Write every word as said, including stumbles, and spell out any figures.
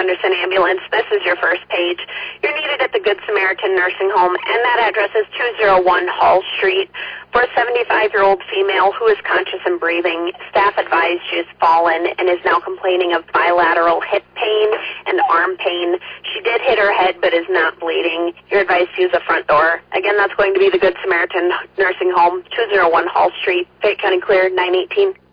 Henderson Ambulance. This is your first page. You're needed at the Good Samaritan Nursing Home, and that address is two oh one Hall Street. For a seventy-five-year-old female who is conscious and breathing, staff advised she has fallen and is now complaining of bilateral hip pain and arm pain. She did hit her head but is not bleeding. You're advised to use the front door. Again, that's going to be the Good Samaritan Nursing Home, two oh one Hall Street, Fayette County Clear, nine eighteen.